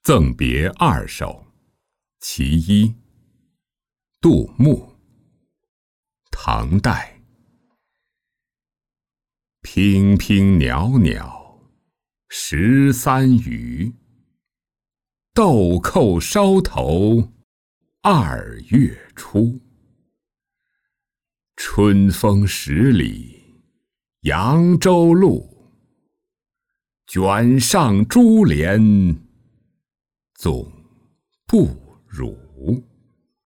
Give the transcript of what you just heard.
赠别二首其一，杜牧，唐代。娉娉袅袅13余，豆蔻梢头2月初。春风十里扬州路，卷上珠帘总不如。